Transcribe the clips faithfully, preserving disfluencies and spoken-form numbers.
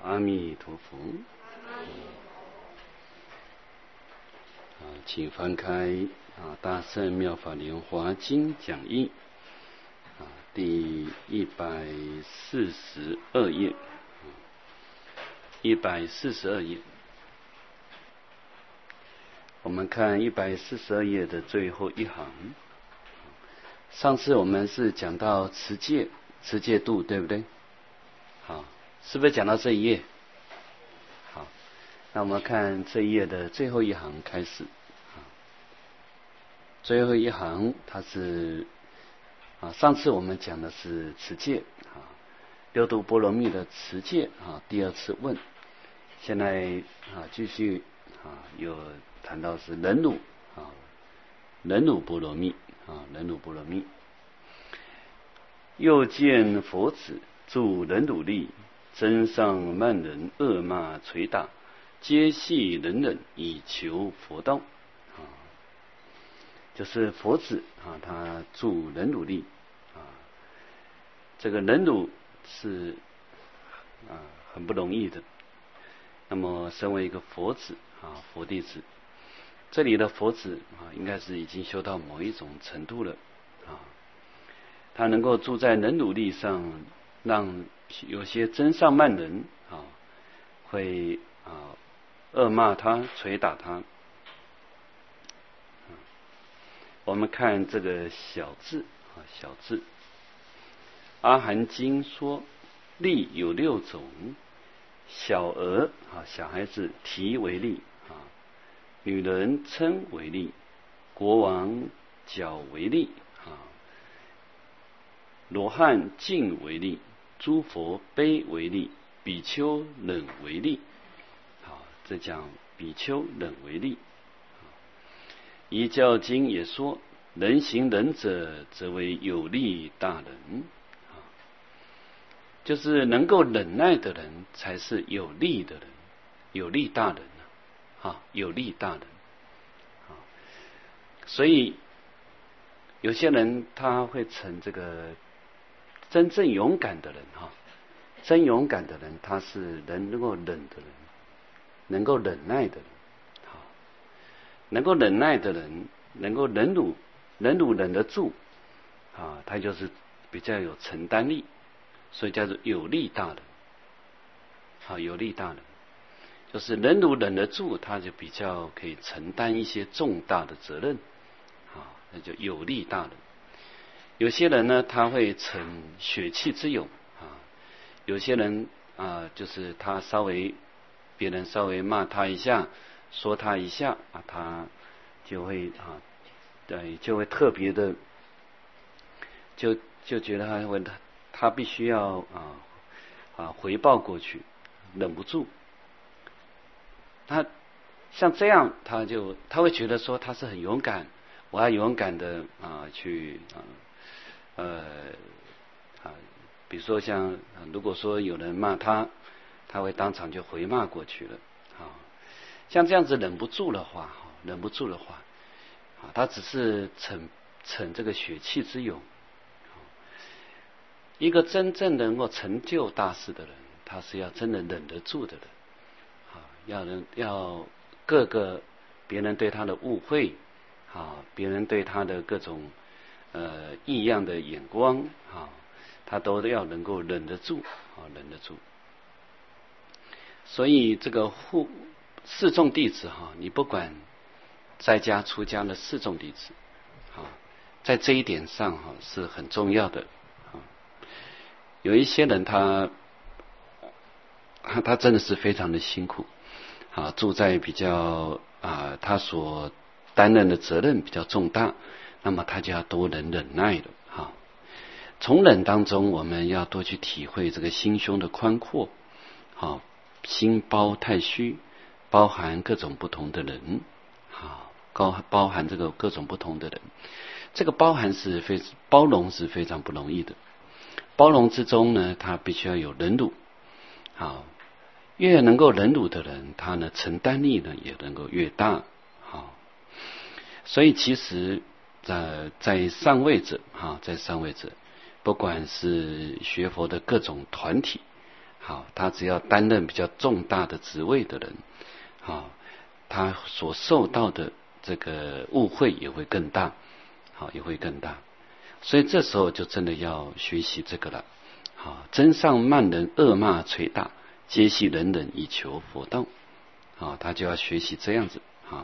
阿弥陀佛。啊，请翻开啊《大乘妙法莲华经》讲义啊第一百四十二页，一百四十二页。我们看一百四十二页的最后一行。上次我们是讲到持戒，持戒度，对不对？好，是不是讲到这一页？好，那我们看这一页的最后一行开始。最后一行它是啊，上次我们讲的是持戒啊，六度波罗蜜的持戒啊，第二次问。现在啊，继续啊，有谈到是忍辱啊，忍辱波罗蜜啊，忍辱波罗蜜。又见佛子助忍辱力，增上慢人恶骂捶打，皆系忍忍以求佛道。啊，就是佛子啊，他助忍辱力啊，这个忍辱是啊很不容易的。那么，身为一个佛子啊，佛弟子，这里的佛子啊，应该是已经修到某一种程度了啊。他能够住在忍辱力上，让有些真上慢人啊，会啊恶骂他、捶打他。我们看这个小字啊，小字。阿含经说，力有六种。小儿啊，小孩子提为例啊，女人称为例，国王脚为例啊，罗汉敬为例，诸佛悲为例，比丘忍为例。好，这讲比丘忍为例。遗教经也说，人行忍者，则为有力大人。就是能够忍耐的人，才是有力的人，有力大人啊，有力大人啊。所以有些人他会成这个真正勇敢的人哈，真勇敢的人，他是能够忍的人，能够忍耐的人，好，能够忍耐的人，能够忍辱，忍辱忍得住啊，他就是比较有承担力。所以叫做有力大人，好，有力大人就是忍辱忍得住，他就比较可以承担一些重大的责任，好，那就有力大人。有些人呢，他会逞血气之勇啊，有些人啊，就是他稍微别人稍微骂他一下，说他一下啊，他就会啊，对，就会特别的，就就觉得他会他。他必须要啊啊回报过去，忍不住。他像这样，他就他会觉得说他是很勇敢，我要勇敢的啊去啊呃啊，比如说像、啊、如果说有人骂他，他会当场就回骂过去了。啊，像这样子忍不住的话，忍不住的话，啊，他只是逞逞这个血气之勇。一个真正能够成就大事的人，他是要真的忍得住的人，啊，要人要各个别人对他的误会，啊，别人对他的各种呃异样的眼光，啊，他都要能够忍得住，啊，忍得住。所以这个护四众弟子哈，你不管在家出家的四众弟子，啊，在这一点上哈是很重要的。有一些人他他真的是非常的辛苦啊，住在比较啊他所担任的责任比较重大，那么他就要多忍忍耐了啊。从忍当中，我们要多去体会这个心胸的宽阔，啊，心包太虚，包含各种不同的人，啊，包包含这个各种不同的人，这个包含是非包容是非常不容易的。包容之中呢，他必须要有忍辱，好，越能够忍辱的人，他呢承担力呢也能够越大，好，所以其实在在上位者哈，在上位者，不管是学佛的各种团体， 好，他只要担任比较重大的职位的人，好，他所受到的这个误会也会更大，好，也会更大。所以这时候就真的要学习这个了。好，真上慢人恶骂捶打，皆系人人以求佛道。好，他就要学习这样子。好，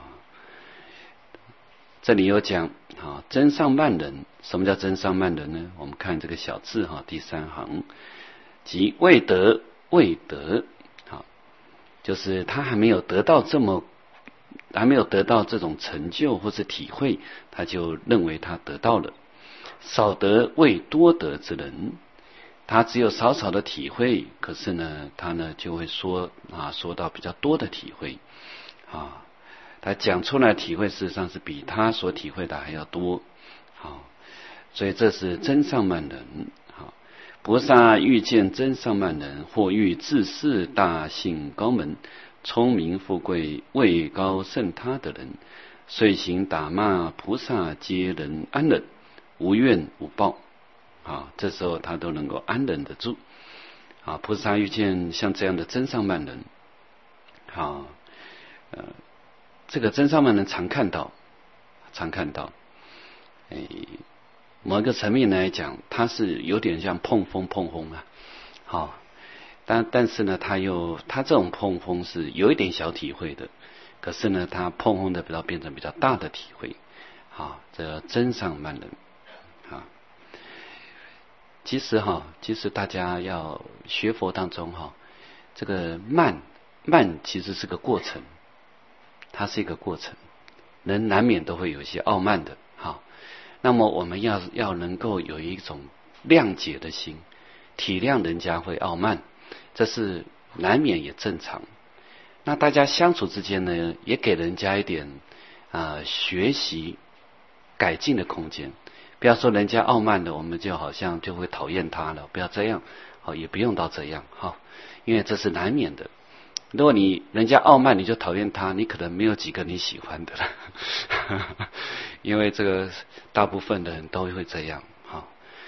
这里有讲，好，真上慢人，什么叫真上慢人呢？我们看这个小字哈，第三行，即未得未得，好，就是他还没有得到这么，还没有得到这种成就或是体会，他就认为他得到了。少得未多得之人，他只有少少的体会，可是呢，他呢就会说啊，说到比较多的体会啊，他讲出来的体会事实上是比他所体会的还要多，好，所以这是真上慢人。好，菩萨遇见真上慢人，或遇自视大性高门、聪明富贵、位高胜他的人，遂行打骂菩萨，皆能安忍，无怨无报。啊，这时候他都能够安忍得住。啊，菩萨遇见像这样的真上慢人，啊，呃，这个真上慢人常看到，常看到，哎，某一个层面来讲，他是有点像碰风碰轰啊，好，但但是呢，他又他这种碰风是有一点小体会的，可是呢，他碰轰的比较变成比较大的体会，啊，这真上慢人，啊。其实哈，其实大家要学佛当中哈，这个慢慢其实是个过程，它是一个过程，人难免都会有一些傲慢的哈。那么我们要要能够有一种谅解的心，体谅人家会傲慢，这是难免也正常。那大家相处之间呢，也给人家一点啊、呃、学习改进的空间。不要说人家傲慢的，我们就好像就会讨厌他了，不要这样，好，也不用到这样哈，因为这是难免的。如果你人家傲慢，你就讨厌他，你可能没有几个你喜欢的了，因为这个大部分的人都会这样哈。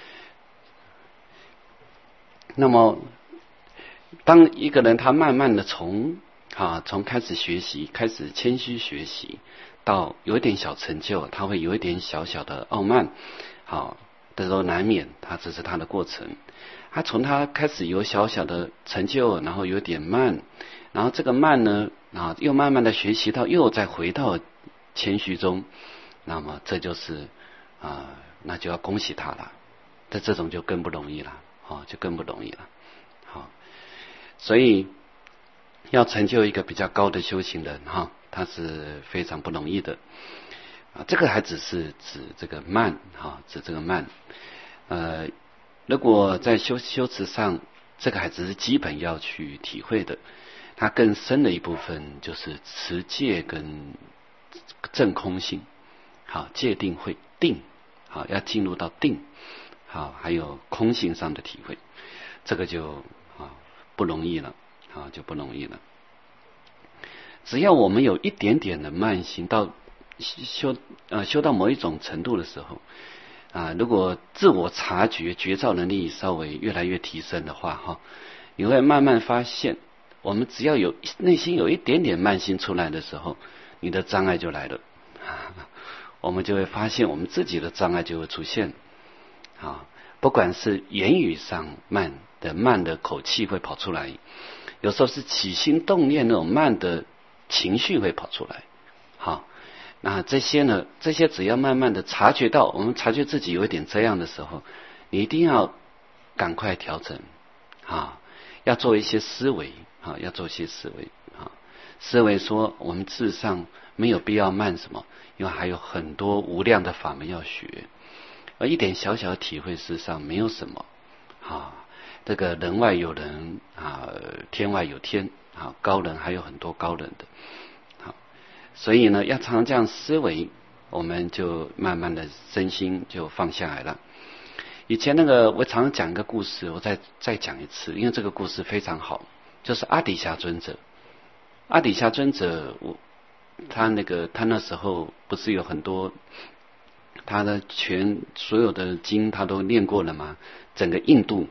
那么，当一个人他慢慢的从啊从开始学习，开始谦虚学习，到有一点小成就，他会有一点小小的傲慢，好，这都难免，他这是他的过程。他从他开始有小小的成就，然后有点慢，然后这个慢呢，啊，又慢慢的学习到又再回到谦虚中，那么这就是啊，那就要恭喜他了。但这种就更不容易了，啊，就更不容易了。好，所以要成就一个比较高的修行人，哈。它是非常不容易的啊！这个还只是指这个慢哈，指这个慢。呃，如果在修修持上，这个还只是基本要去体会的。它更深的一部分就是持戒跟正空性，好，戒定慧定，好，要进入到定，好，还有空性上的体会，这个就啊不容易了，啊就不容易了。只要我们有一点点的慢心，到修呃修到某一种程度的时候啊，如果自我察觉觉照能力稍微越来越提升的话哈，你会慢慢发现，我们只要有内心有一点点慢心出来的时候，你的障碍就来了，我们就会发现我们自己的障碍就会出现啊，不管是言语上慢的慢的口气会跑出来，有时候是起心动念那种慢的情绪会跑出来，好，那这些呢？这些只要慢慢的察觉到，我们察觉自己有一点这样的时候，你一定要赶快调整，啊，要做一些思维，啊，要做一些思维，啊，思维说我们事实上没有必要慢什么，因为还有很多无量的法门要学，而一点小小的体会事实上没有什么，啊，这个人外有人啊，天外有天。好，高人还有很多高人的，好，所以呢，要常常这样思维，我们就慢慢的身心就放下来了。以前那个我常常讲一个故事，我再再讲一次，因为这个故事非常好，就是阿底峡尊者。阿底峡尊者，我他那个他那时候不是有很多他的全所有的经他都念过了吗？整个印度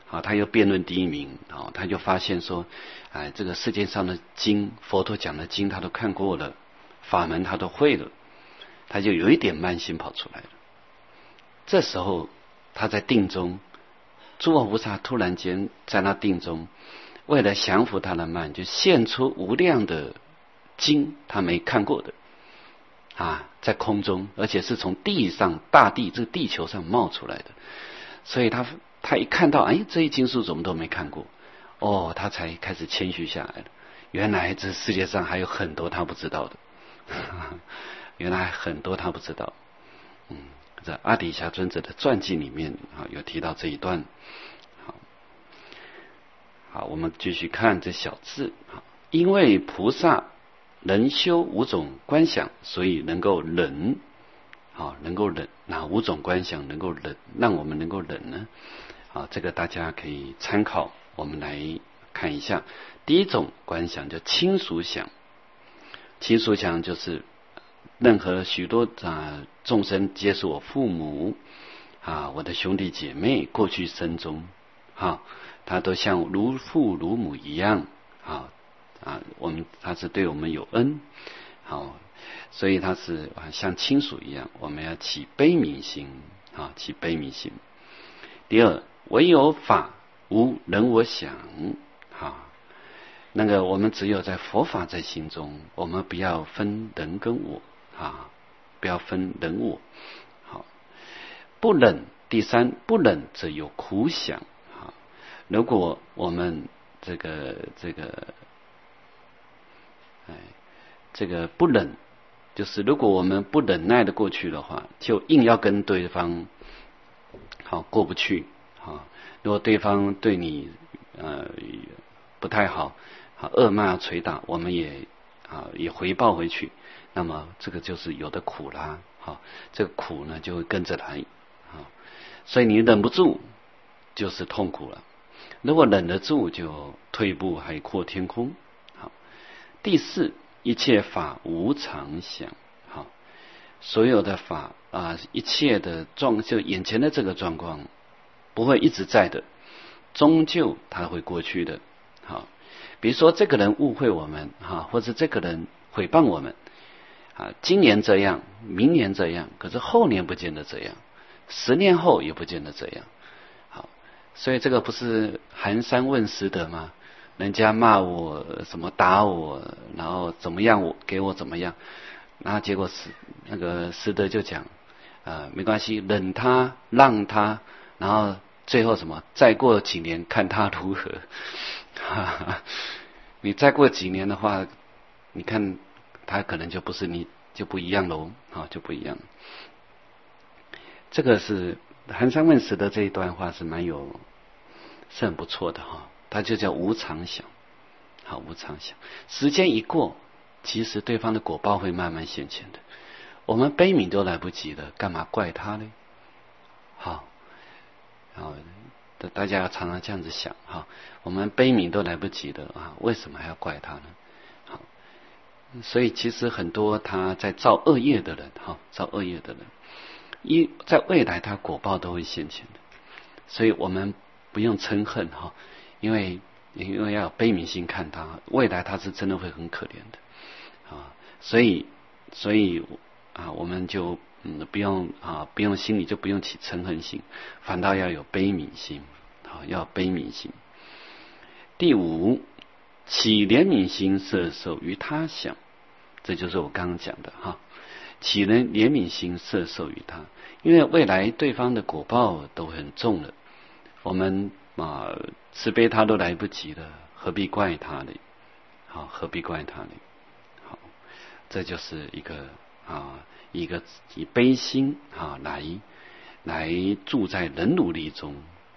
好，他又辩论第一名，好，他就发现说，哎，这个世界上的经，佛陀讲的经他都看过了，法门他都会了，他就有一点慢心跑出来了。这时候他在定中，诸佛菩萨突然间在那定中，为了降服他的慢，就现出无量的经他没看过的啊，在空中，而且是从地上大地这个地球上冒出来的，所以他他一看到，哎，这些经书怎么都没看过，哦，他才开始谦虚下来了。原来这世界上还有很多他不知道的，原来很多他不知道。嗯，在阿底峡尊者的传记里面啊，有提到这一段。好，好，我们继续看这小字。好，因为菩萨能修五种观想，所以能够忍。好，能够忍，哪五种观想能够忍，让我们能够忍呢？啊，这个大家可以参考，我们来看一下。第一种观想叫亲属想，亲属想就是任何许多啊众生，皆是我父母啊，我的兄弟姐妹，过去生中啊，他都像如父如母一样啊啊，我们他是对我们有恩，好。所以他是像亲属一样，我们要起悲悯心啊，起悲悯心。第二，唯有法无人我想啊，那个我们只有在佛法在心中，我们不要分人跟我啊，不要分人我。好，不忍。第三，不忍则有苦想啊。如果我们这个这个，哎，这个不忍。就是如果我们不忍耐的过去的话，就硬要跟对方好过不去。好，如果对方对你呃不太好，好恶骂捶打，我们也啊也回报回去，那么这个就是有的苦啦。好，这个苦呢就会跟着来。好，所以你忍不住就是痛苦了，如果忍得住就退步海阔天空。好，第四，一切法无常想。好，所有的法啊，一切的状，就眼前的这个状况不会一直在的，终究它会过去的。好，比如说这个人误会我们哈，或者这个人诽谤我们啊，今年这样，明年这样，可是后年不见得这样，十年后也不见得这样。好，所以这个不是寒山问拾得吗？人家骂我什么打我，然后怎么样我给我怎么样，然后结果是那个拾得就讲啊、呃，没关系，忍他让他，然后最后什么再过几年看他如何。哈哈，你再过几年的话，你看他可能就不是你，就不一样喽，啊，就不一样。这个是寒山问拾得这一段话是蛮有，是很不错的哈。它就叫无常想。好，无常想，时间一过，其实对方的果报会慢慢现前的，我们悲悯都来不及了，干嘛怪他呢？好，好，大家要常常这样子想哈，我们悲悯都来不及了啊，为什么还要怪他呢？好，所以其实很多他在造恶业的人哈，造恶业的人，一在未来他果报都会现前的，所以我们不用嗔恨哈，因为因为要有悲悯心看他，未来他是真的会很可怜的啊，所以所以啊，我们就嗯不用啊不用心里就不用起嗔恨心，反倒要有悲悯心啊，要有悲悯心。第五，起怜悯心摄受于他想，这就是我刚刚讲的哈，起人怜悯心摄受于他，因为未来对方的果报都很重了，我们啊慈悲他都来不及了，何必怪他呢？好，何必怪他呢？好，这就是一个啊一个以悲心啊来来住在忍辱力中。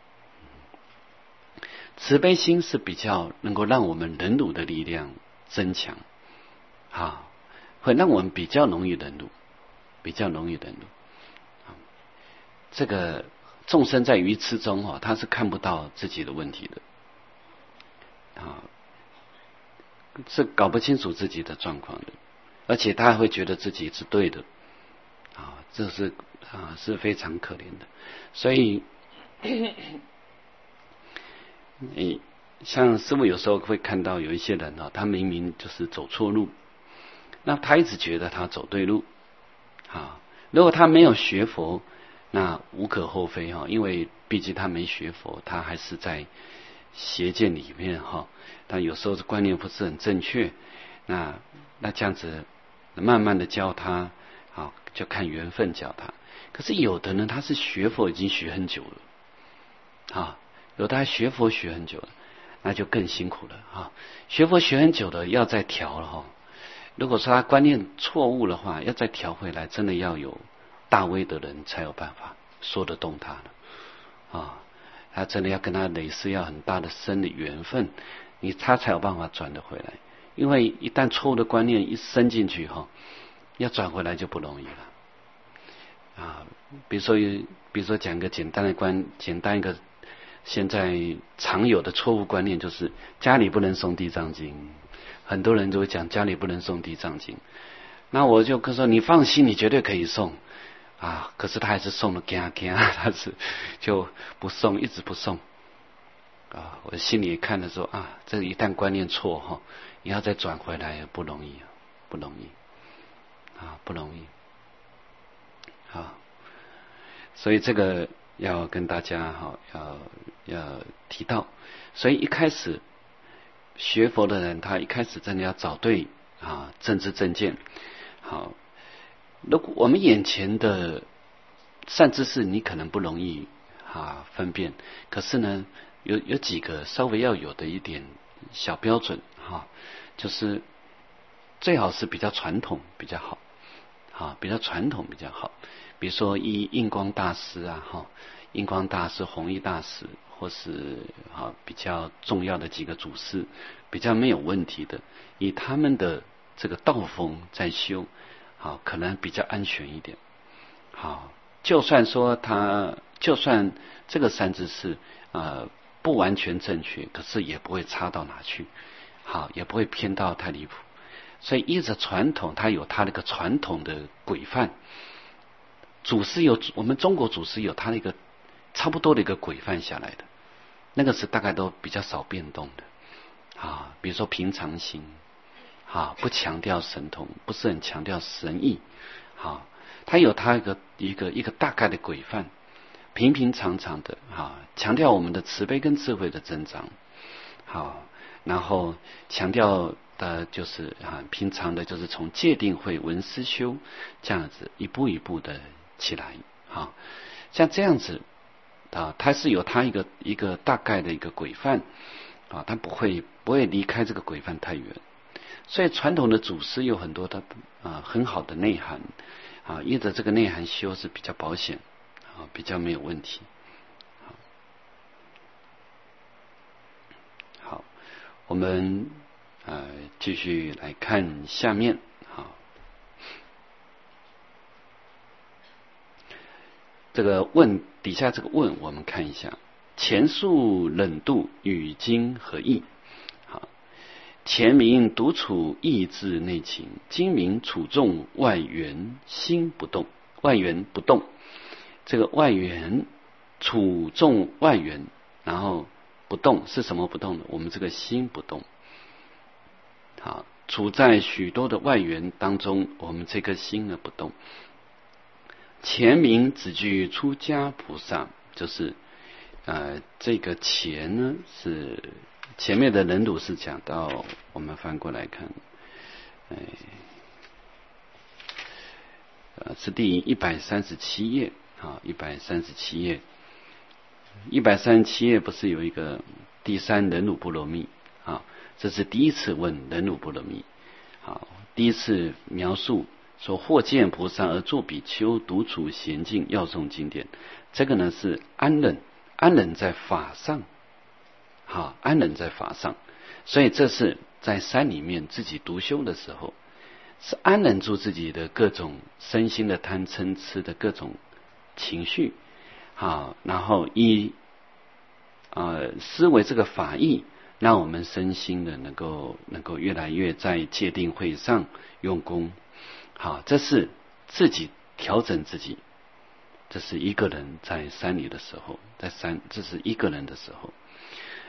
慈悲心是比较能够让我们忍辱的力量增强啊，会让我们比较容易忍辱，比较容易忍辱。这个众生在愚痴中哦，他是看不到自己的问题的啊，是搞不清楚自己的状况的，而且他还会觉得自己是对的啊，这是啊是非常可怜的。所以诶，像师父有时候会看到有一些人啊，他明明就是走错路，那他一直觉得他走对路啊。如果他没有学佛，那无可厚非哈，因为毕竟他没学佛，他还是在邪见里面哈。他有时候观念不是很正确，那那这样子慢慢的教他，好就看缘分教他。可是有的呢，他是学佛已经学很久了啊，有的还学佛学很久了，那就更辛苦了啊。学佛学很久的要再调了哈。如果说他观念错误的话，要再调回来，真的要有大威的人才有办法说得动他的啊。他真的要跟他累世要很大的深的缘分，你他才有办法转得回来。因为一旦错误的观念一生进去哈，要转回来就不容易了啊。比如说，比如说讲个简单的观，简单一个现在常有的错误观念就是家里不能诵地藏经。很多人都会讲家里不能诵地藏经，那我就跟说你放心，你绝对可以诵啊。可是他还是诵了惊惊，他是就不诵，一直不诵啊。我心里看的时候啊，这一旦观念错哈，你要再转回来不容易，不容易啊，不容易啊。所以这个要跟大家哈，要要提到。所以一开始学佛的人，他一开始真的要找对啊正知正见。好，如果我们眼前的善知识，你可能不容易啊分辨，可是呢，有有几个稍微要有的一点小标准哈、啊，就是最好是比较传统比较好，啊，比较传统比较好。比如说以印光大师啊，哈，印光大师、弘一大师。或是啊比较重要的几个祖师，比较没有问题的，以他们的这个道风在修，好可能比较安全一点。好，就算说他，就算这个三知识呃不完全正确，可是也不会差到哪去，好也不会偏到太离谱。所以依着传统，它有它那个传统的规范。祖师有我们中国祖师有他那个差不多的一个规范下来的。那个是大概都比较少变动的啊，比如说平常心啊，不强调神通，不是很强调神意啊，它有它一个一个一个大概的规范，平平常常的啊，强调我们的慈悲跟智慧的增长，好，然后强调的就是啊，平常的就是从戒定慧闻思修这样子一步一步的起来啊，像这样子。啊，它是有它一个一个大概的一个规范啊，它不会不会离开这个规范太远。所以传统的祖师有很多的啊很好的内涵啊，依着这个内涵修是比较保险啊，比较没有问题。好，好，我们呃继续来看下面。好，这个问。底下这个问我们看一下，前述冷度与经何异？好，前明独处意志内情，今明处众外缘心不动，外缘不动。这个外缘处众外缘，然后不动是什么不动呢？我们这个心不动。好，处在许多的外缘当中，我们这颗心呢不动。前明只具出家菩萨，就是呃这个前呢是前面的人鲁是讲到，我们翻过来看，哎，呃是第一百三十七页啊，一百三十七页，一百三十七页不是有一个第三人鲁波罗蜜啊？这是第一次问人鲁波罗蜜，好，第一次描述。说或见菩萨而作比丘，独处闲静，要诵经典。这个呢是安忍，安忍在法上，好，安忍在法上。所以这是在山里面自己独修的时候，是安忍住自己的各种身心的贪嗔痴的各种情绪，好，然后以呃思维这个法义，让我们身心的能够能够越来越在戒定慧上用功。好，这是自己调整自己，这是一个人在山里的时候，在山，这是一个人的时候。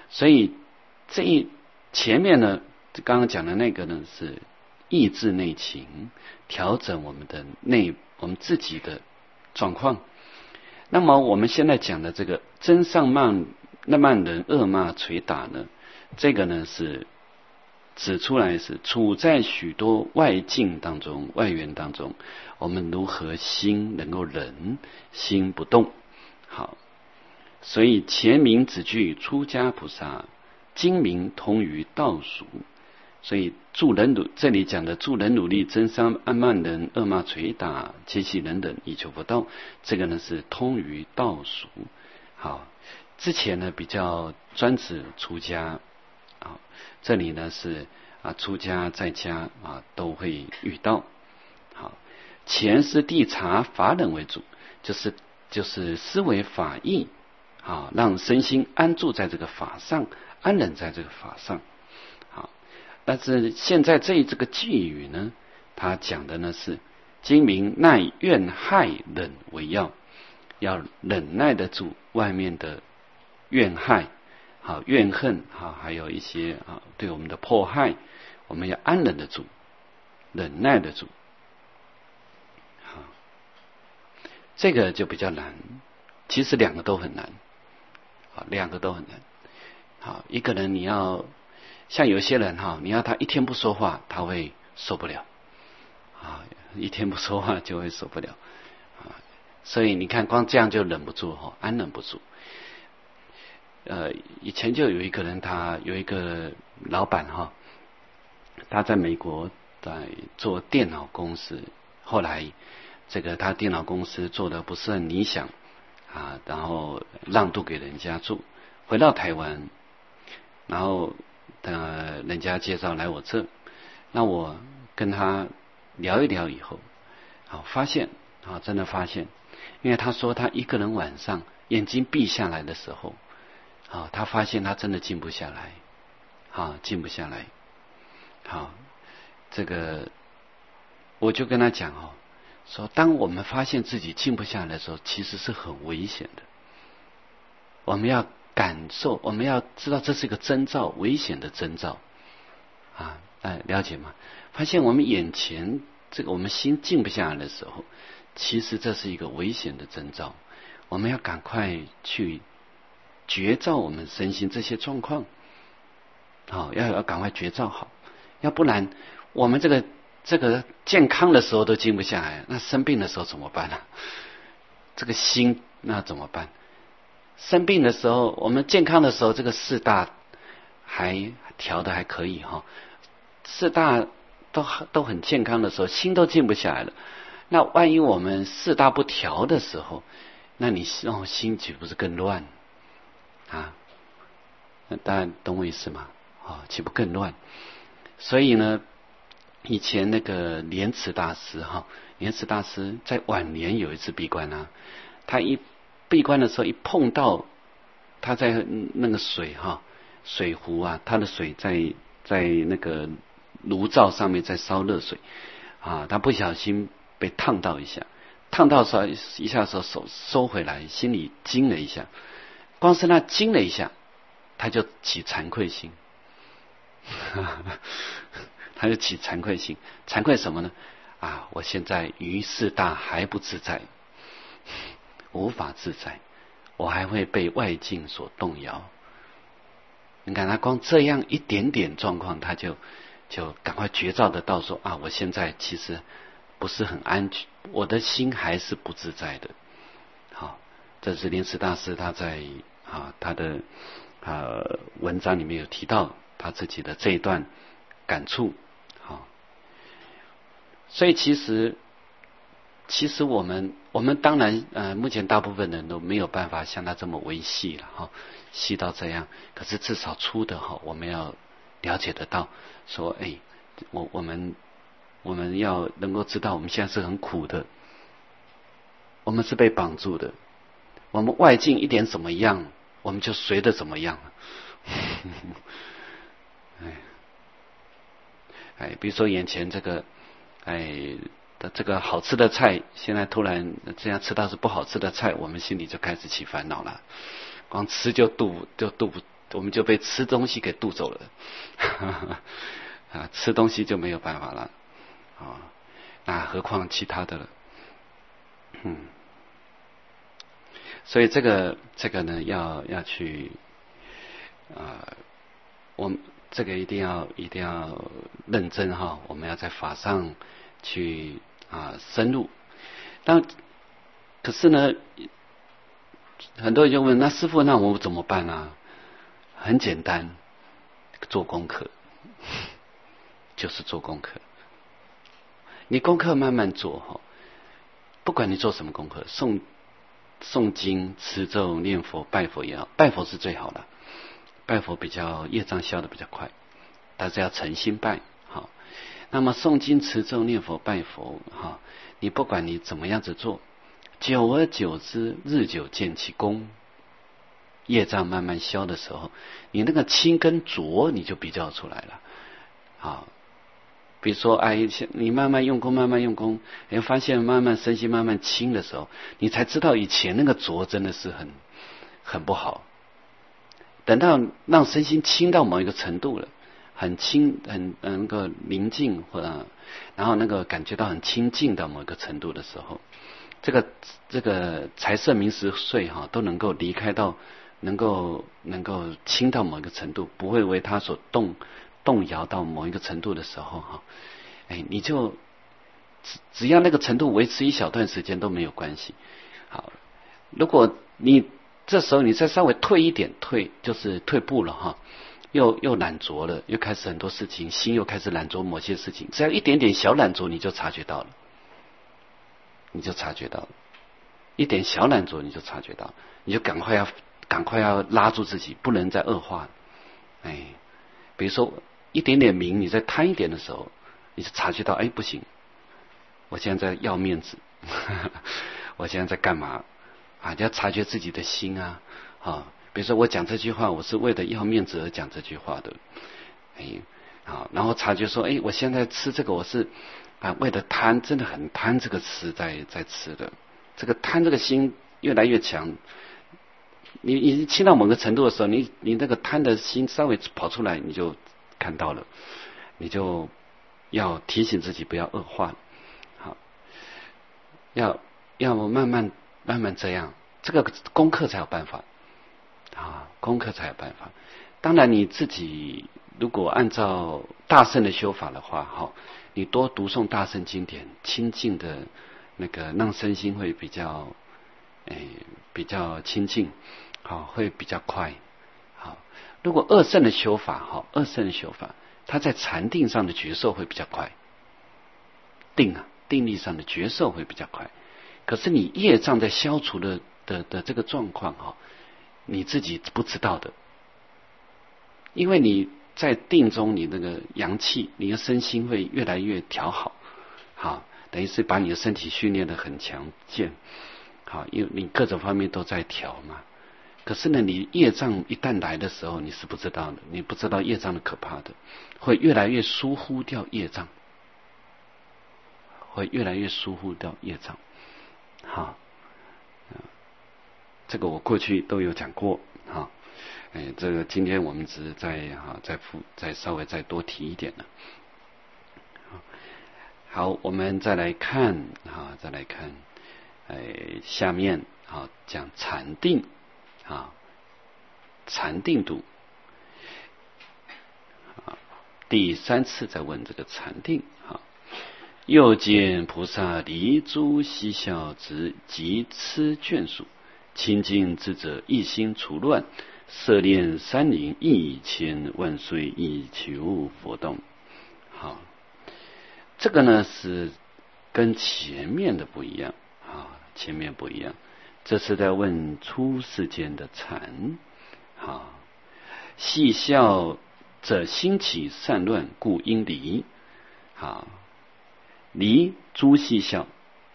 所以这一前面呢，刚刚讲的那个呢是抑制内情，调整我们的内我们自己的状况。那么我们现在讲的这个真上慢那慢人恶骂捶打呢，这个呢是指出来是处在许多外境当中、外缘当中，我们如何心能够忍，心不动。好，所以前明只具出家菩萨，今明通于道俗。所以助人努这里讲的助人努力真上慢人恶骂捶打皆系人等以求佛道，这个呢是通于道俗。好，之前呢比较专指出家，啊，这里呢是啊出家在家啊都会遇到。好，前是谛察法忍为主，就是就是思维法义，啊，让身心安住在这个法上，安忍在这个法上。但是现在这这个寄语呢，他讲的呢是精明耐怨害忍为要，要忍耐得住外面的怨害、好怨恨、好还有一些啊对我们的迫害，我们要安忍得住，忍耐得住。好，这个就比较难，其实两个都很难，好，两个都很难。好，一个人你要。像有些人哈，你要他一天不说话，他会受不了啊！一天不说话就会受不了啊！所以你看，光这样就忍不住哈，安忍不住。呃，以前就有一个人，他有一个老板哈，他在美国在做电脑公司，后来这个他电脑公司做的不是很理想啊，然后让渡给人家做，回到台湾，然后。呃，人家介绍来我这，那我跟他聊一聊以后，好发现啊，真的发现，因为他说他一个人晚上眼睛闭下来的时候，啊，他发现他真的静不下来，啊，静不下来，好，这个我就跟他讲哦，说当我们发现自己静不下来的时候，其实是很危险的，我们要。感受，我们要知道这是一个征兆，危险的征兆啊！哎，了解吗？发现我们眼前这个我们心静不下来的时候，其实这是一个危险的征兆，我们要赶快去觉照我们身心这些状况，好、哦，要要赶快觉照好，要不然我们这个这个健康的时候都静不下来，那生病的时候怎么办呢、啊？这个心那怎么办？生病的时候，我们健康的时候，这个四大还调的还可以哈，四大都都很健康的时候，心都静不下来了。那万一我们四大不调的时候，那你哦心岂不是更乱啊？那当然懂我意思吗？哦，岂不更乱？所以呢，以前那个莲池大师哈，莲池大师在晚年有一次闭关啊，他一闭关的时候，一碰到他在那个水哈水壶啊，他的水在在那个炉灶上面在烧热水啊，他不小心被烫到一下，烫到时候一下的时候手收回来，心里惊了一下，光是那惊了一下，他就起惭愧心，他就起惭愧心，惭愧什么呢？啊，我现在于四大还不自在。无法自在，我还会被外境所动摇。你看他光这样一点点状况，他就就赶快觉照得到说啊，我现在其实不是很安全，我的心还是不自在的。好，这是莲池大师他在啊他的啊文章里面有提到他自己的这一段感触。好，所以其实。其实我们我们当然呃，目前大部分人都没有办法像他这么维系了哈，细到这样。可是至少粗的哈，我们要了解得到，说哎，我我们我们要能够知道，我们现在是很苦的，我们是被绑住的，我们外境一点怎么样，我们就随着怎么样。哎哎，比如说眼前这个哎。这个好吃的菜，现在突然这样吃到是不好吃的菜，我们心里就开始起烦恼了。光吃就肚就肚我们就被吃东西给渡走了，啊，吃东西就没有办法了，啊，那何况其他的了，嗯，所以这个这个呢，要要去啊、呃，我们这个一定要一定要认真哈，我们要在法上去啊、呃、深入。但可是呢，很多人就问，那师父，那我怎么办啊？很简单，做功课，就是做功课。你功课慢慢做哈，不管你做什么功课，诵诵经、持咒、念佛、拜佛也好，拜佛是最好的，拜佛比较业障消的比较快，但是要诚心拜好。那么诵经、持咒、念佛、拜佛哈，你不管你怎么样子做，久而久之，日久见其功。业障慢慢消的时候，你那个清跟浊你就比较出来了。啊，比如说哎，你慢慢用功，慢慢用功，你发现慢慢身心慢慢清的时候，你才知道以前那个浊真的是很很不好。等到让身心清到某一个程度了，很清很那个宁静或者然后那个感觉到很清净到某一个程度的时候，这个这个财色名食睡哈都能够离开到能够能够清到某一个程度，不会为它所动动摇到某一个程度的时候哈，哎，你就只只要那个程度维持一小段时间都没有关系。好，如果你这时候你再稍微退一点，退就是退步了哈，又又懒惰了，又开始很多事情，心又开始懒惰某些事情，只要一点点小懒惰你就察觉到了，你就察觉到了，一点小懒惰你就察觉到，你就赶快要赶快要拉住自己，不能再恶化。哎，比如说一点点名，你再贪一点的时候，你就察觉到，哎，不行，我现在在要面子，我现在在干嘛啊？要察觉自己的心啊，啊，比如说我讲这句话，我是为了要面子而讲这句话的，哎，好，然后察觉说，哎，我现在吃这个，我是啊为了贪，真的很贪这个词在在吃的，这个贪这个心越来越强。你你轻到某个程度的时候，你你那个贪的心稍微跑出来，你就看到了，你就要提醒自己不要恶化，好，要要慢慢慢慢这样，这个功课才有办法啊，功课才有办法。当然你自己如果按照大乘的修法的话，好，你多读诵大乘经典，清净的那个让身心会比较诶、比较清净，好，会比较快。好，如果二乘的修法，好，二乘的修法，它在禅定上的觉受会比较快，定啊，定力上的觉受会比较快。可是你业障在消除的的的这个状况哈，你自己不知道的，因为你在定中，你那个阳气，你的身心会越来越调好，好，等于是把你的身体训练得很强健。好，因为你各种方面都在调嘛，可是呢，你业障一旦来的时候，你是不知道的，你不知道业障的可怕的，会越来越疏忽掉业障，会越来越疏忽掉业障。好，这个我过去都有讲过，哈，哎，这个今天我们只是再哈再复再稍微再多提一点了。好，我们再来看啊，再来看。哎，下面啊讲禅定啊，禅定度啊，第三次在问这个禅定啊。又见菩萨离诸嬉笑之及痴眷属，清净智者一心除乱，摄念三灵一千万岁以求佛道。好，这个呢是跟前面的不一样。啊，前面不一样，这是在问出世间的禅。啊，嬉笑者心起散乱，故应离。啊，离诸嬉笑，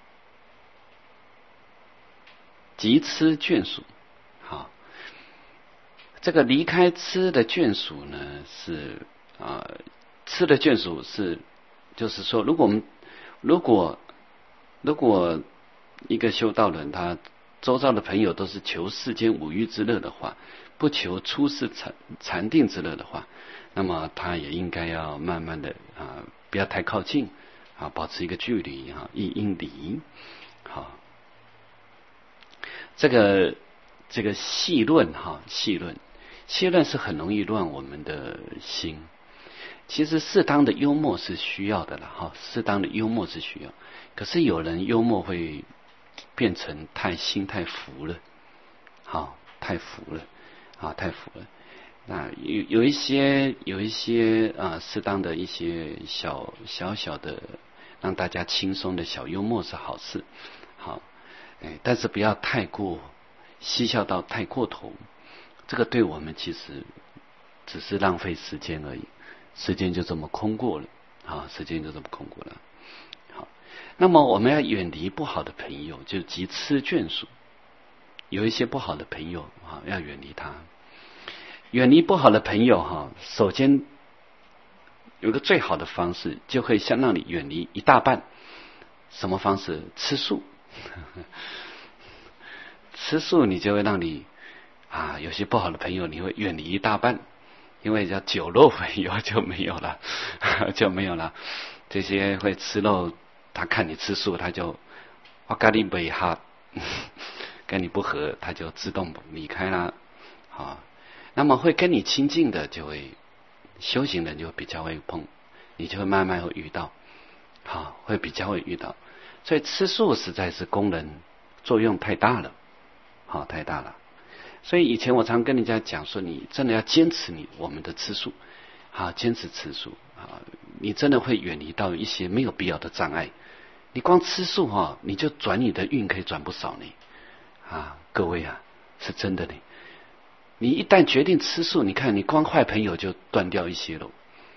即痴眷属。好，这个离开痴的眷属呢，是啊，痴的眷属是，就是说，如果我们如果如果一个修道人，他周遭的朋友都是求世间五欲之乐的话， 不求出世禅禅定之乐的话，那么他也应该要慢慢的啊，不要太靠近啊，保持一个距离啊，一应离。好，这个这个细论哈，细论细论是很容易乱我们的心。其实适当的幽默是需要的了哈，适当的幽默是需要。可是有人幽默会变成太心太浮了，好，太浮了啊，太浮了。那有有一些有一些啊，适当的一些小小小的让大家轻松的小幽默是好事，好，哎，但是不要太过嬉笑到太过头，这个对我们其实只是浪费时间而已。时间就这么空过了啊，时间就这么空过了。好，那么我们要远离不好的朋友，就即痴眷属。有一些不好的朋友啊，要远离他。远离不好的朋友哈，首先有个最好的方式，就可以相当于远离一大半。什么方式？吃素。吃素，你就会让你啊，有些不好的朋友，你会远离一大半。因为叫酒肉朋友就没有了，就没有了。这些会吃肉，他看你吃素，他就我跟你不合，跟你不合，他就自动离开了。好，那么会跟你亲近的，就会修行人就比较会碰，你就会慢慢会遇到，好，会比较会遇到。所以吃素实在是功能作用太大了，好，太大了。所以以前我常跟人家讲说，你真的要坚持你我们的吃素，好，坚持吃素啊，你真的会远离到一些没有必要的障碍。你光吃素哈，你就转你的运可以转不少呢，啊，各位啊，是真的呢。你一旦决定吃素，你看你光坏朋友就断掉一些了，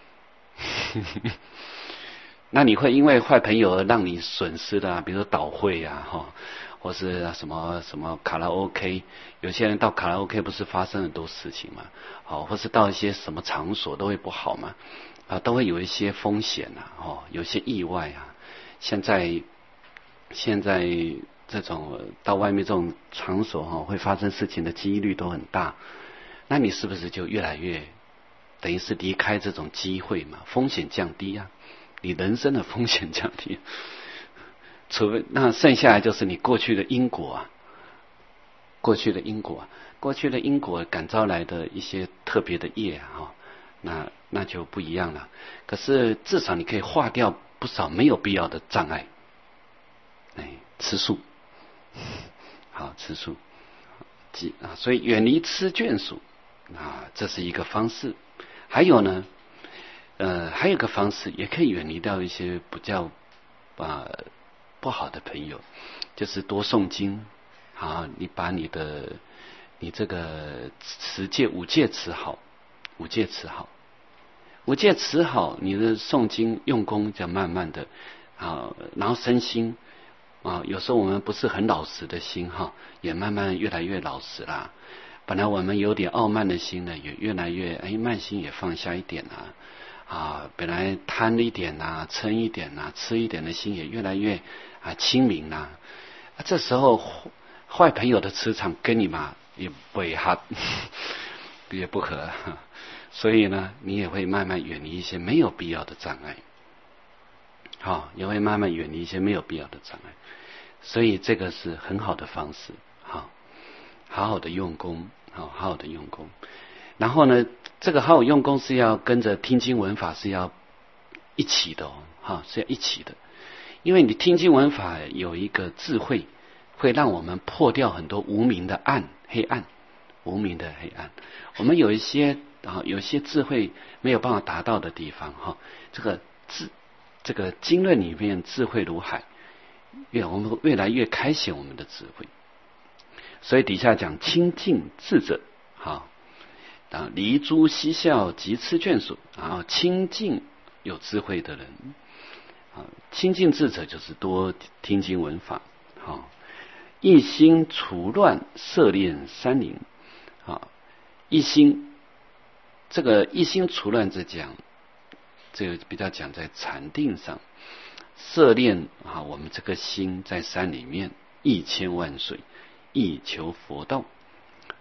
那你会因为坏朋友而让你损失的、啊，比如说倒会啊，哈。或是什么什么卡拉 OK， 有些人到卡拉 OK 不是发生很多事情嘛？好，或是到一些什么场所都会不好嘛？啊，都会有一些风险啊，哦，有些意外啊。现在现在这种到外面这种场所哈、哦，会发生事情的几率都很大。那你是不是就越来越等于是离开这种机会嘛？风险降低啊，你人生的风险降低。除非那剩下来就是你过去的因果啊，过去的因果啊，过去的因果感召来的一些特别的业啊，哦、那那就不一样了。可是至少你可以化掉不少没有必要的障碍。哎，吃素，好，吃素，啊，所以远离吃眷属啊，这是一个方式。还有呢，呃，还有一个方式也可以远离掉一些比较啊。不好的朋友，就是多诵经，好，你把你的你这个持戒五戒持好，五戒持好，五戒持好，你的诵经用功就慢慢的啊，然后身心啊，有时候我们不是很老实的心哈，也慢慢越来越老实啦。本来我们有点傲慢的心呢，也越来越哎慢心也放下一点啦。啊，本来贪一点呐、啊，嗔一点呐、啊，吃一点的心也越来越啊清明啦、啊。这时候坏朋友的磁场跟你嘛也不合，也不合，所以呢，你也会慢慢远离一些没有必要的障碍。好，也会慢慢远离一些没有必要的障碍。所以这个是很好的方式。好，好好的用功，好好好的用功。然后呢，这个好好用功是要跟着听经闻法是要一起的哦，哈，是要一起的。因为你听经闻法有一个智慧，会让我们破掉很多无明的暗黑暗，无明的黑暗。我们有一些啊，有一些智慧没有办法达到的地方哈，这个智这个经论里面智慧如海，越我们越来越开显我们的智慧。所以底下讲清净智者，好。啊，离诸嬉笑即痴眷属，然后清净有智慧的人，啊，清净智者就是多听经闻法，好，一心除乱摄练三灵，啊，一心这个一心除乱之讲，这个比较讲在禅定上，摄练啊，我们这个心在山里面一千万岁，以求佛道。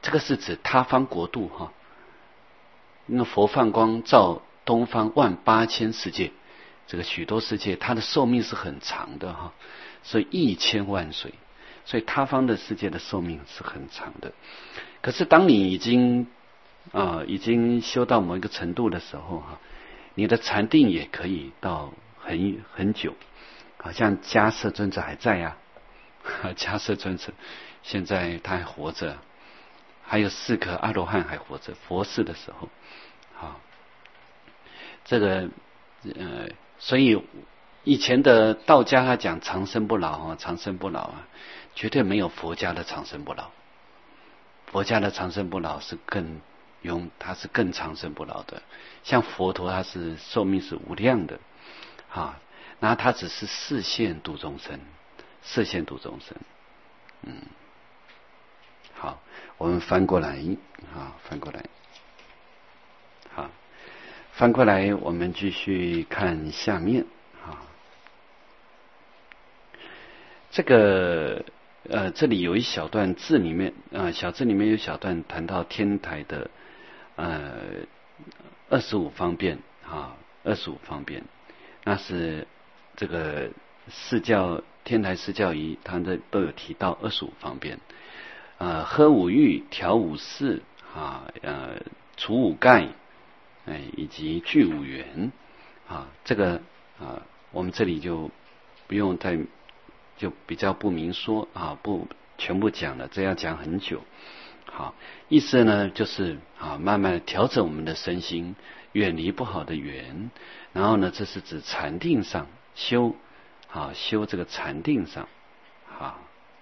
这个是指他方国度哈。那佛放光照东方万八千世界，这个许多世界它的寿命是很长的哈，所以一千万岁，所以他方的世界的寿命是很长的。可是当你已经啊、呃、已经修到某一个程度的时候哈，你的禅定也可以到很很久，好像迦叶尊者还在呀、啊，迦叶尊者现在他还活着，还有四个阿罗汉还活着，佛世的时候，好，这个呃，所以以前的道家他讲长生不老啊，长生不老啊，绝对没有佛家的长生不老。佛家的长生不老是更永，它是更长生不老的。像佛陀，他是寿命是无量的，啊，那他只是示现度众生，示现度众生。嗯，好，我们翻过来啊，翻过来，好，翻过来，我们继续看下面啊，这个。呃，这里有一小段字里面啊、呃，小字里面有小段谈到天台的呃二十五方便啊，二十五方便，那是这个释教天台释教仪，它的都有提到二十五方便，呃，喝五欲，调五事啊，呃，除五盖，哎，以及聚五缘啊，这个啊，我们这里就不用再。就比较不明说啊，不全部讲了，这要讲很久。好，意思呢就是啊，慢慢调整我们的身心，远离不好的缘。然后呢，这是指禅定上修，啊，修这个禅定上，啊，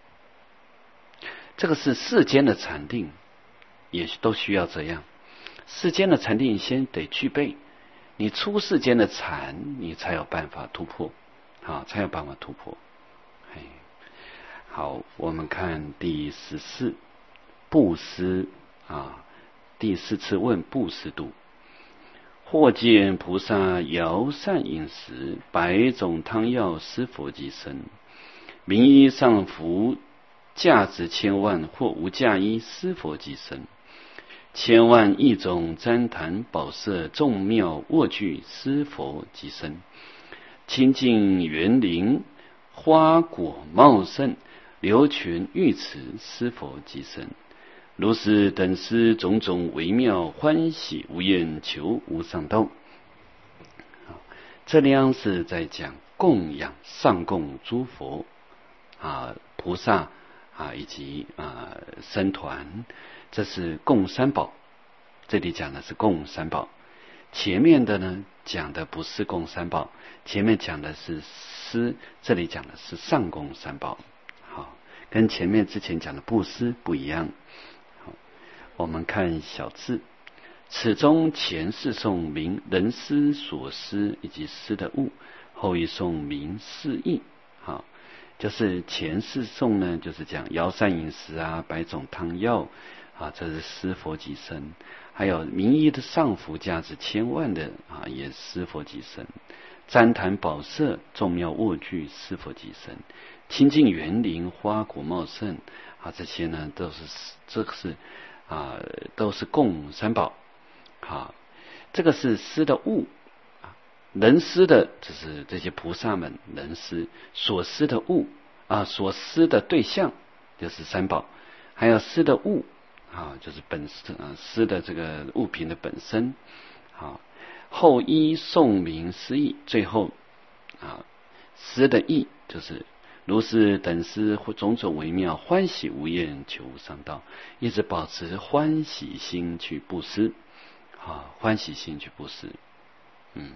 这个是世间的禅定，也都需要这样。世间的禅定先得具备，你出世间的禅，你才有办法突破，啊，才有办法突破。好，我们看第十四布施啊，第四次问布施度。或见菩萨摇扇饮食，百种汤药施佛及身，名医上服价值千万，或无价衣施佛及身，千万亿种旃檀宝色众妙卧具施佛及身，清净园林花果茂盛，流泉浴池施佛及身，如是等施种种微妙欢喜无厌求无上道。这样是在讲供养上供诸佛啊、菩萨啊以及啊僧团，这是供三宝。这里讲的是供三宝，前面的呢讲的不是供三宝，前面讲的是施，这里讲的是上供三宝。好，跟前面之前讲的布施不一样。好，我们看小字，此中前四颂明人施所施以及施的物，后一颂明释义。好，就是前四颂呢，就是讲摇扇饮食啊，百种汤药啊，这是施佛及身。还有名医的上服价值千万的啊，也施佛及身。旃檀宝色众妙卧具施佛及身，清净园林花果茂盛啊，这些呢都是这个是啊都是供三宝。好，这个是施的物，人施的就是这些菩萨们人施，所施的物啊，所施的对象就是三宝，还有施的物啊，就是本啊施的这个物品的本身。好，后依颂名施义，最后啊施的义就是如是等施种种微妙欢喜无厌求无上道，一直保持欢喜心去布施。啊，欢喜心去布施，嗯，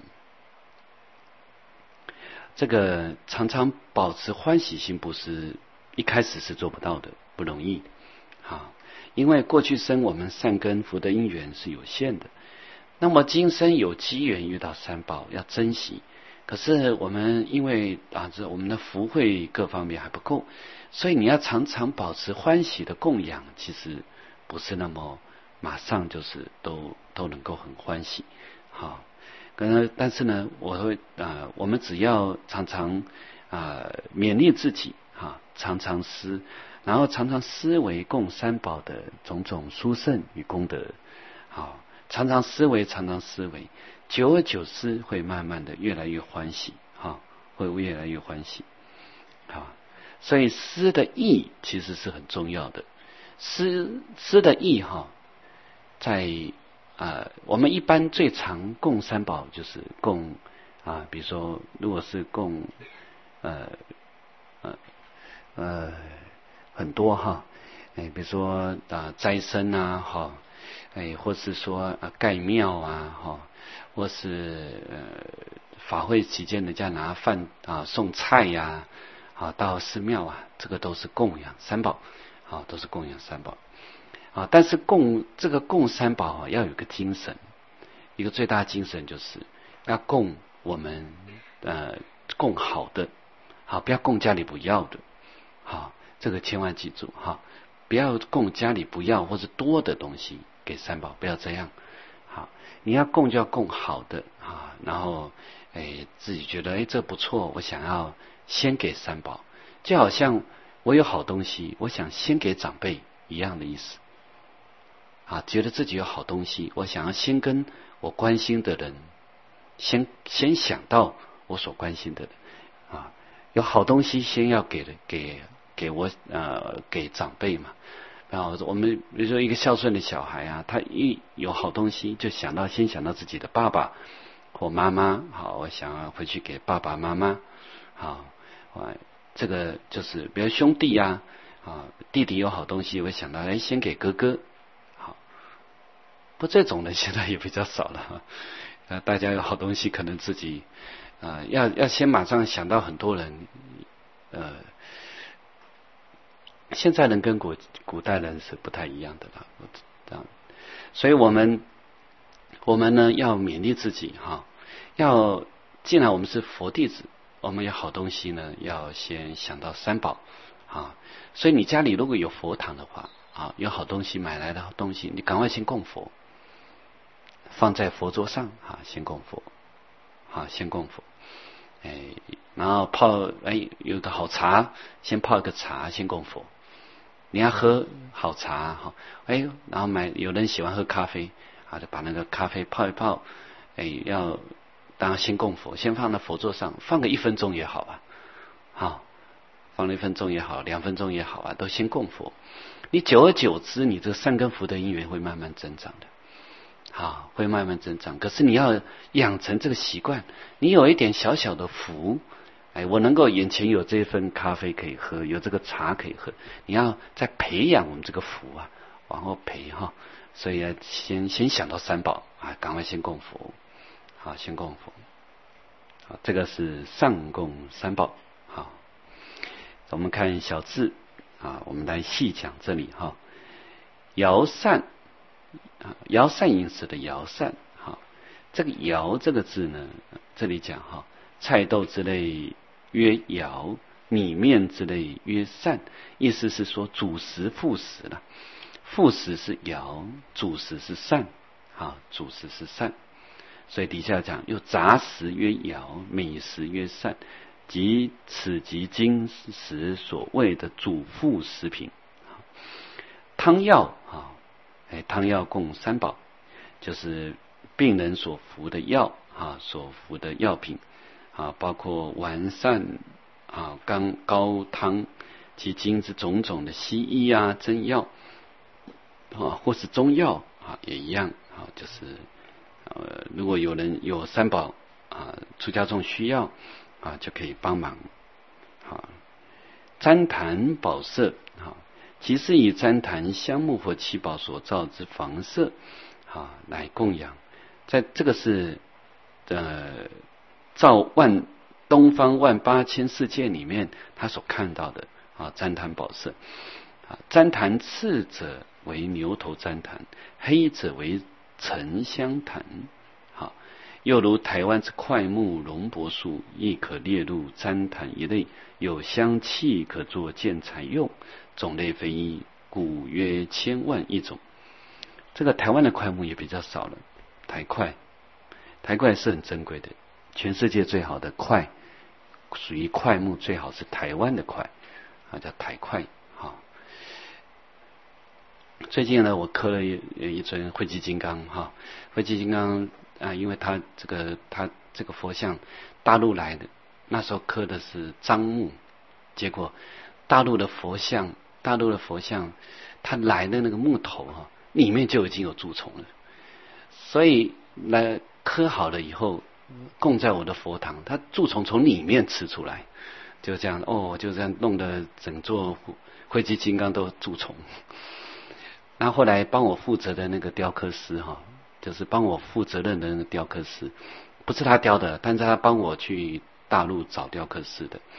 这个常常保持欢喜心布施，一开始是做不到的，不容易。啊，因为过去生我们善根福德因缘是有限的，那么今生有机缘遇到三宝，要珍惜。可是我们因为啊，这我们的福慧各方面还不够，所以你要常常保持欢喜的供养，其实不是那么马上就是都都能够很欢喜。好，可能但是呢，我会啊、呃，我们只要常常啊、呃、勉励自己哈、啊，常常施然后常常思维供三宝的种种殊胜与功德，好，常常思维，常常思维，久而久之会慢慢的越来越欢喜，哈，会越来越欢喜，好，所以思的意其实是很重要的，思思的意哈，在啊、呃，我们一般最常供三宝就是供啊，比如说如果是供呃呃呃很多哈，哎，比如说啊斋僧啊哈，哎，或是说啊盖庙啊哈，或是呃法会期间人家拿饭啊送菜呀、啊，啊到寺庙啊，这个都是供养三宝，啊都是供养三宝。啊，但是供这个供三宝啊，要有个精神，一个最大精神就是要供我们呃供好的，好，不要供家里不要的，好，这个千万记住哈，不要供家里不要或者多的东西给三宝，不要这样，好，你要供就要供好的啊，然后哎自己觉得哎这不错，我想要先给三宝，就好像我有好东西，我想先给长辈一样的意思。啊，觉得自己有好东西，我想要先跟我关心的人，先先想到我所关心的人啊，有好东西先要给给给我呃给长辈嘛。然后我们比如说一个孝顺的小孩啊，他一有好东西就想到先想到自己的爸爸或妈妈，好，我想要回去给爸爸妈妈，好，啊，这个就是比如兄弟啊，啊弟弟有好东西，我想到哎先给哥哥。不，这种人现在也比较少了。呃，大家有好东西，可能自己啊、呃，要要先马上想到很多人。呃，现在人跟古古代人是不太一样的了。这样，所以我们我们呢要勉励自己哈，要既然我们是佛弟子，我们有好东西呢，要先想到三宝啊。所以你家里如果有佛堂的话啊，有好东西买来的好东西，你赶快先供佛。放在佛桌上啊，先供佛，啊，先供佛，哎，然后泡哎有的好茶，先泡一个茶，先供佛。你要喝好茶哈，哎，然后买有人喜欢喝咖啡啊，就把那个咖啡泡一泡，哎，要当然先供佛，先放在佛桌上，放个一分钟也好啊，好，放了一分钟也好，两分钟也好啊，都先供佛。你久而久之，你这个善根福德因缘会慢慢增长的。好，会慢慢增长。可是你要养成这个习惯，你有一点小小的福，哎，我能够眼前有这份咖啡可以喝，有这个茶可以喝，你要再培养我们这个福啊，往后培哈。所以要先先想到三宝啊，赶快先供佛，好，先供佛。好，这个是上供三宝。好，我们看小字啊，我们来细讲这里哈。摇扇。啊，摇扇饮食的摇扇，哈，这个摇这个字呢，这里讲哈，菜豆之类曰摇，米面之类曰扇，意思是说主食副食了，副食是摇，主食是扇，啊，主食是扇，所以底下讲又杂食曰摇，美食曰扇，即此即今时所谓的主副食品，汤药啊。哎，汤药供三宝，就是病人所服的药啊，所服的药品啊，包括丸散啊、甘高汤及经之种种的西医啊、真药啊，或是中药啊，也一样啊，就是呃，如果有人有三宝啊，出家众需要啊，就可以帮忙。好，旃檀宝舍啊。即是以旃檀香木或七宝所造之房舍啊来供养，在这个是呃造万东方万八千世界里面他所看到的啊旃檀宝舍啊，旃檀赤者为牛头旃檀，黑者为沉香檀。好，又如台湾之快木龙柏树，亦可列入旃檀一类，有香气可作建材用。种类非一，故约千万一种。这个台湾的快木也比较少了，台快，台快是很珍贵的，全世界最好的快，属于快木最好是台湾的快啊，叫台快。哈， 最近呢，我刻了一一尊慧基金刚哈，慧基金刚啊，因为他这个他这个佛像大陆来的，那时候刻的是樟木，结果大陆的佛像，大陆的佛像，他来的那个木头哈，里面就已经有蛀虫了，所以来刻好了以后，供在我的佛堂，它蛀虫从里面吃出来，就这样哦，就这样弄得整座慧基金刚都蛀虫。然后后来帮我负责的那个雕刻师哈，就是帮我负责任的那个雕刻师，不是他雕的，但是他帮我去大陆找雕刻师的。